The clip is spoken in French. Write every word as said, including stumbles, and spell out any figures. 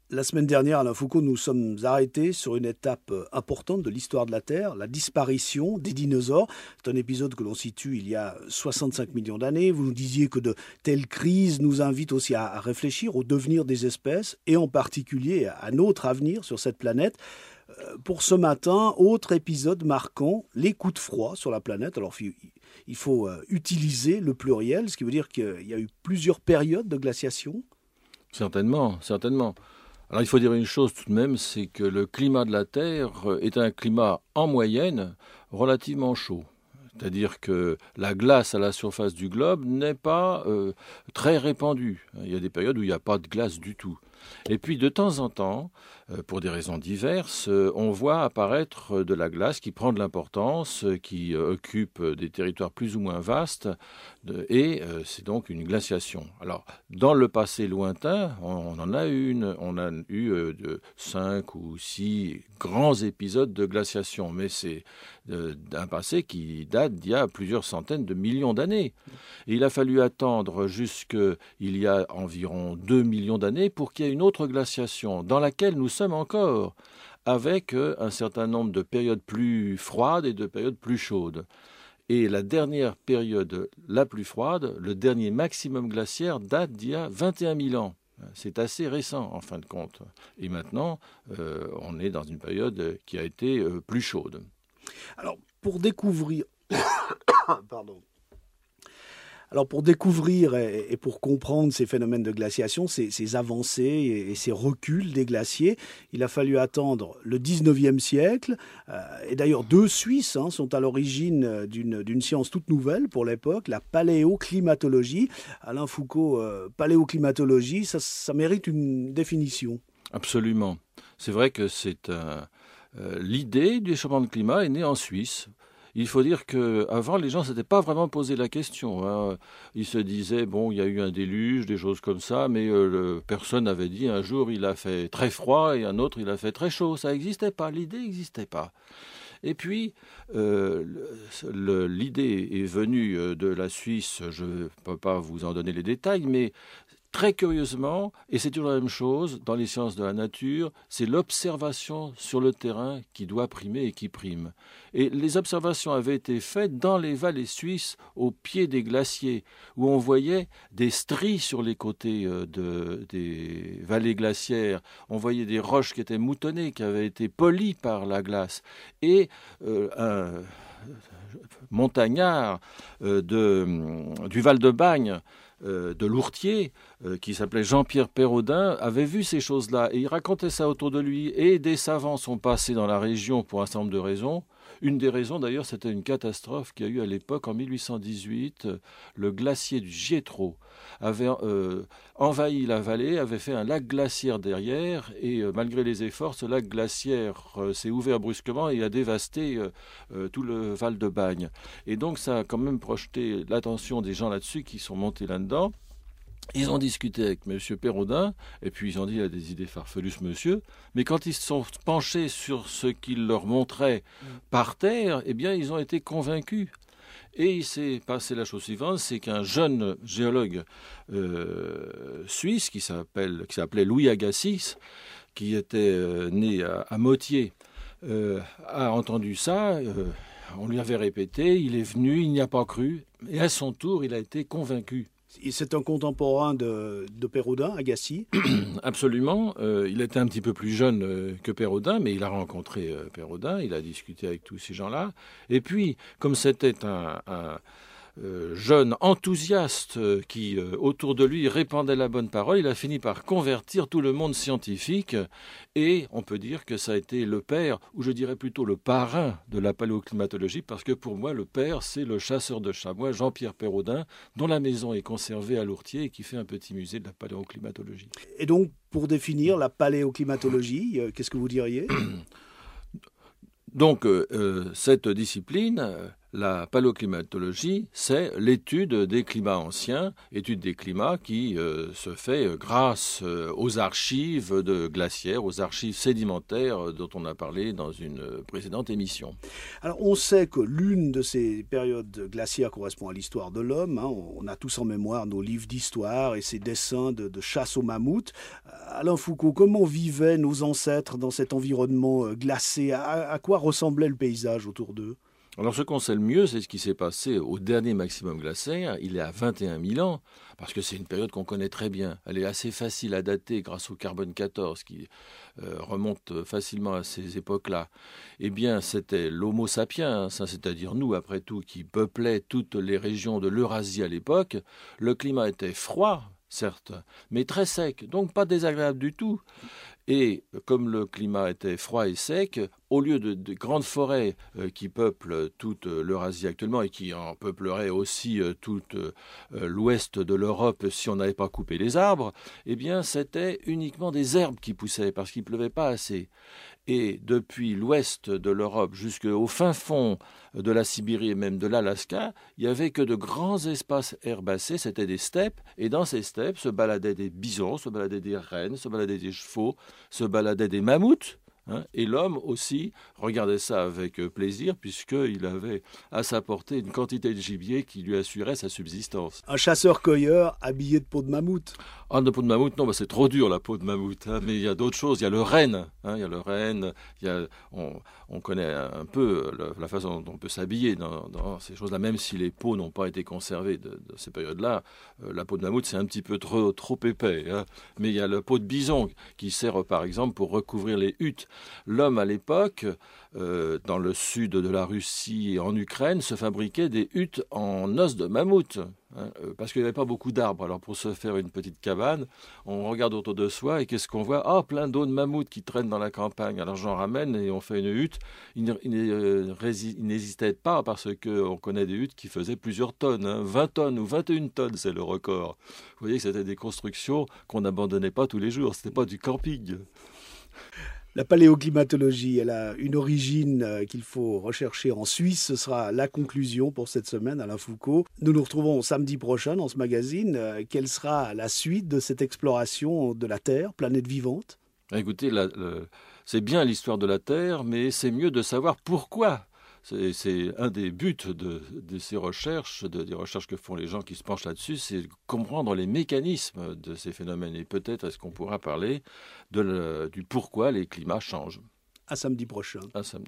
La semaine dernière, Alain Foucault, nous sommes arrêtés sur une étape importante de l'histoire de la Terre, la disparition des dinosaures. C'est un épisode que l'on situe il y a soixante-cinq millions d'années. Vous nous disiez que de telles crises nous invitent aussi à réfléchir au devenir des espèces et en particulier à notre avenir sur cette planète. Pour ce matin, autre épisode marquant, les coups de froid sur la planète. Alors, il faut utiliser le pluriel, ce qui veut dire qu'il y a eu plusieurs périodes de glaciation. Certainement, certainement. Alors il faut dire une chose tout de même, c'est que le climat de la Terre est un climat en moyenne relativement chaud. C'est-à-dire que la glace à la surface du globe n'est pas euh, très répandue. Il y a des périodes où il n'y a pas de glace du tout. Et puis de temps en temps, euh, pour des raisons diverses, euh, on voit apparaître de la glace qui prend de l'importance, euh, qui euh, occupe des territoires plus ou moins vastes, de, et euh, c'est donc une glaciation. Alors, dans le passé lointain, on, on en a une, on a eu euh, de cinq ou six grands épisodes de glaciation, mais c'est euh, d'un passé qui date d'il y a plusieurs centaines de millions d'années. Et il a fallu attendre jusqu'il y a environ deux millions d'années pour qu'il y ait une autre glaciation dans laquelle nous sommes encore, avec un certain nombre de périodes plus froides et de périodes plus chaudes. Et la dernière période la plus froide, le dernier maximum glaciaire, date d'il y a vingt et un mille ans. C'est assez récent en fin de compte. Et maintenant, euh, on est dans une période qui a été euh, plus chaude. Alors, pour découvrir... Pardon. Alors pour découvrir et pour comprendre ces phénomènes de glaciation, ces, ces avancées et ces reculs des glaciers, il a fallu attendre le dix-neuvième siècle. Euh, et d'ailleurs, deux Suisses hein, sont à l'origine d'une, d'une science toute nouvelle pour l'époque, la paléoclimatologie. Alain Foucault, euh, paléoclimatologie, ça, ça mérite une définition. Absolument. C'est vrai que c'est un, euh, l'idée du changement de climat est née en Suisse. Il faut dire qu'avant, les gens ne s'étaient pas vraiment posé la question. Hein. Ils se disaient, bon, il y a eu un déluge, des choses comme ça, mais euh, le, personne n'avait dit un jour il a fait très froid et un autre il a fait très chaud. Ça n'existait pas, l'idée n'existait pas. Et puis, euh, le, l'idée est venue de la Suisse, je ne peux pas vous en donner les détails, mais très curieusement, et c'est toujours la même chose dans les sciences de la nature, c'est l'observation sur le terrain qui doit primer et qui prime. Et les observations avaient été faites dans les vallées suisses, au pied des glaciers, où on voyait des stries sur les côtés de, des vallées glaciaires. On voyait des roches qui étaient moutonnées, qui avaient été polies par la glace. Et euh, un montagnard euh, de, du Val-de-Bagne, Euh, de Lourtier, euh, qui s'appelait Jean-Pierre Perraudin, avait vu ces choses-là et il racontait ça autour de lui. Et des savants sont passés dans la région pour un certain nombre de raisons. Une des raisons, d'ailleurs, c'était une catastrophe qu'il y a eu à l'époque, en mille huit cent dix-huit. Le glacier du Gietro avait euh, envahi la vallée, avait fait un lac glaciaire derrière, et euh, malgré les efforts, ce lac glaciaire euh, s'est ouvert brusquement et a dévasté euh, euh, tout le Val-de-Bagne. Et donc, ça a quand même projeté l'attention des gens là-dessus qui sont montés là-dedans. Ils ont discuté avec M. Perraudin, et puis ils ont dit il a des idées farfelues ce monsieur, mais quand ils se sont penchés sur ce qu'il leur montrait par terre, eh bien ils ont été convaincus. Et il s'est passé la chose suivante, c'est qu'un jeune géologue euh, suisse qui, s'appelle, qui s'appelait Louis Agassiz, qui était euh, né à, à Motier, euh, a entendu ça, euh, on lui avait répété, il est venu, il n'y a pas cru, et à son tour il a été convaincu. C'est un contemporain de, de Perraudin, Agassiz. Absolument. Euh, il était un petit peu plus jeune euh, que Perraudin, mais il a rencontré euh, Perraudin, il a discuté avec tous ces gens-là. Et puis, comme c'était un, un euh, jeune enthousiaste euh, qui, euh, autour de lui, répandait la bonne parole, il a fini par convertir tout le monde scientifique. Et on peut dire que ça a été le père, ou je dirais plutôt le parrain de la paléoclimatologie, parce que pour moi, le père, c'est le chasseur de chamois, Jean-Pierre Perraudin, dont la maison est conservée à Lourtier et qui fait un petit musée de la paléoclimatologie. Et donc, pour définir la paléoclimatologie, euh, qu'est-ce que vous diriez ? Donc, euh, cette discipline, La paléoclimatologie, c'est l'étude des climats anciens, étude des climats qui euh, se fait grâce euh, aux archives de glaciaires, aux archives sédimentaires dont on a parlé dans une précédente émission. Alors on sait que l'une de ces périodes glaciaires correspond à l'histoire de l'homme. Hein. On a tous en mémoire nos livres d'histoire et ces dessins de, de chasse aux mammouths. Alain Foucault, comment vivaient nos ancêtres dans cet environnement glacé? À, à quoi ressemblait le paysage autour d'eux? Alors ce qu'on sait le mieux, c'est ce qui s'est passé au dernier maximum glaciaire, il est à vingt et un mille ans, parce que c'est une période qu'on connaît très bien. Elle est assez facile à dater grâce au carbone quatorze qui euh, remonte facilement à ces époques-là. Eh bien, c'était l'Homo sapiens, ça, c'est-à-dire nous, après tout, qui peuplait toutes les régions de l'Eurasie à l'époque. Le climat était froid, certes, mais très sec, donc pas désagréable du tout. Et comme le climat était froid et sec, au lieu de, de grandes forêts euh, qui peuplent toute l'Eurasie actuellement et qui en peupleraient aussi euh, tout euh, l'ouest de l'Europe si on n'avait pas coupé les arbres, eh bien c'était uniquement des herbes qui poussaient parce qu'il ne pleuvait pas assez. Et depuis l'ouest de l'Europe jusqu'au fin fond de la Sibérie et même de l'Alaska, il n'y avait que de grands espaces herbacés, c'était des steppes, et dans ces steppes se baladaient des bisons, se baladaient des rennes, se baladaient des chevaux, se baladaient des mammouths, hein, et l'homme aussi regardait ça avec plaisir puisqu'il avait à sa portée une quantité de gibier qui lui assurait sa subsistance. Un chasseur-cueilleur habillé de peau de mammouth. Ah, de peau de mammouth, non, bah c'est trop dur la peau de mammouth, hein, mais il y a d'autres choses, il y a le renne, hein, il y a le renne, il y a, on, on connaît un peu la, la façon dont on peut s'habiller dans, dans ces choses-là, même si les peaux n'ont pas été conservées de, de ces périodes-là, euh, la peau de mammouth c'est un petit peu trop, trop épais, hein, mais il y a la peau de bison qui sert par exemple pour recouvrir les huttes. L'homme à l'époque, euh, dans le sud de la Russie et en Ukraine, se fabriquait des huttes en os de mammouth. Hein, parce qu'il n'y avait pas beaucoup d'arbres. Alors pour se faire une petite cabane, on regarde autour de soi et qu'est-ce qu'on voit? Ah, plein d'eau de mammouth qui traînent dans la campagne. Alors j'en ramène et on fait une hutte. Il n'hésitait pas parce qu'on connaît des huttes qui faisaient plusieurs tonnes. Hein, vingt tonnes ou vingt et une tonnes, c'est le record. Vous voyez que c'était des constructions qu'on n'abandonnait pas tous les jours. Ce n'était pas du camping. La paléoclimatologie, elle a une origine euh, qu'il faut rechercher en Suisse. Ce sera la conclusion pour cette semaine, Alain Foucault. Nous nous retrouvons samedi prochain dans ce magazine. Euh, quelle sera la suite de cette exploration de la Terre, planète vivante? Écoutez, la, le, c'est bien l'histoire de la Terre, mais c'est mieux de savoir pourquoi. C'est, c'est un des buts de, de ces recherches, de, des recherches que font les gens qui se penchent là-dessus, c'est comprendre les mécanismes de ces phénomènes. Et peut-être est-ce qu'on pourra parler de le, du pourquoi les climats changent. À samedi prochain. À samedi.